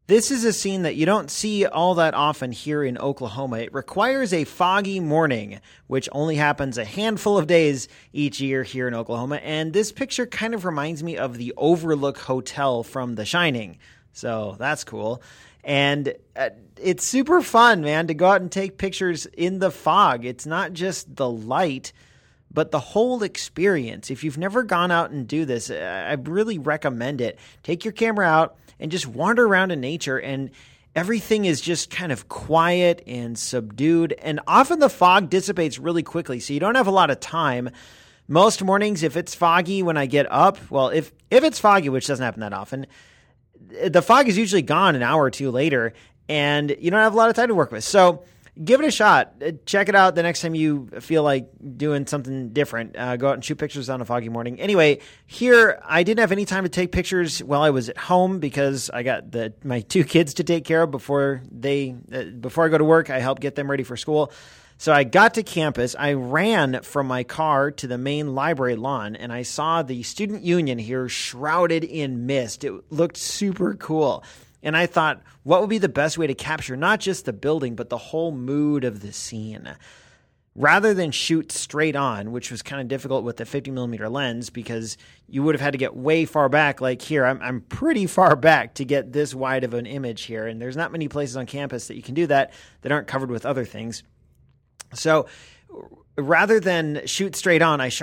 This is a scene that you don't see all that often here in Oklahoma. It requires a foggy morning, which only happens a handful of days each year here in Oklahoma. And this picture kind of reminds me of the Overlook Hotel from The Shining. So that's cool. And it's super fun, man, to go out and take pictures in the fog. It's not just the light, but the whole experience. If you've never gone out and do this, I really recommend it. Take your camera out and just wander around in nature, and everything is just kind of quiet and subdued. And often the fog dissipates really quickly, so you don't have a lot of time. Most mornings, if it's foggy when I get up, well, if it's foggy, which doesn't happen that often, the fog is usually gone an hour or two later, and you don't have a lot of time to work with. So give it a shot. Check it out the next time you feel like doing something different. Go out and shoot pictures on a foggy morning. Anyway, here I didn't have any time to take pictures while I was at home because I got my two kids to take care of before I go to work. I help get them ready for school. So I got to campus. I ran from my car to the main library lawn, and I saw the Student Union here shrouded in mist. It looked super cool. And I thought, what would be the best way to capture not just the building, but the whole mood of the scene? Rather than shoot straight on, which was kind of difficult with the 50mm lens because you would have had to get way far back. Like here, I'm pretty far back to get this wide of an image here. And there's not many places on campus that you can do that aren't covered with other things. So rather than shoot straight on, I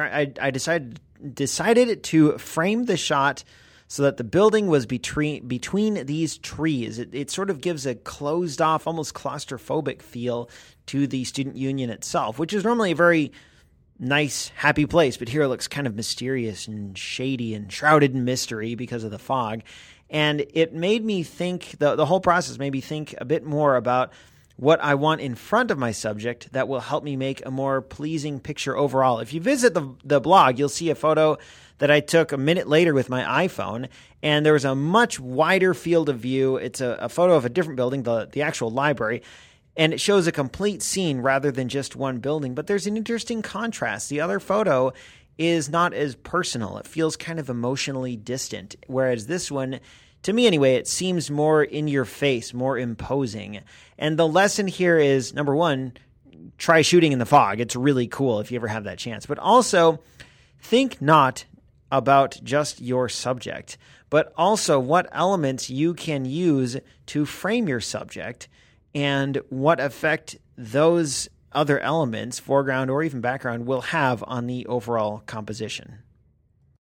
decided to frame the shot so that the building was between these trees. It sort of gives a closed off, almost claustrophobic feel to the Student Union itself, which is normally a very nice, happy place. But here it looks kind of mysterious and shady and shrouded in mystery because of the fog. And it made me think, the whole process made me think a bit more about what I want in front of my subject that will help me make a more pleasing picture overall. If you visit the blog, you'll see a photo that I took a minute later with my iPhone, and there was a much wider field of view. It's a photo of a different building, the actual library, and it shows a complete scene rather than just one building. But there's an interesting contrast. The other photo is not as personal. It feels kind of emotionally distant, whereas this one, to me anyway, it seems more in your face, more imposing. And the lesson here is, number one, try shooting in the fog. It's really cool if you ever have that chance. But also, think not about just your subject, but also what elements you can use to frame your subject and what effect those other elements, foreground or even background, will have on the overall composition.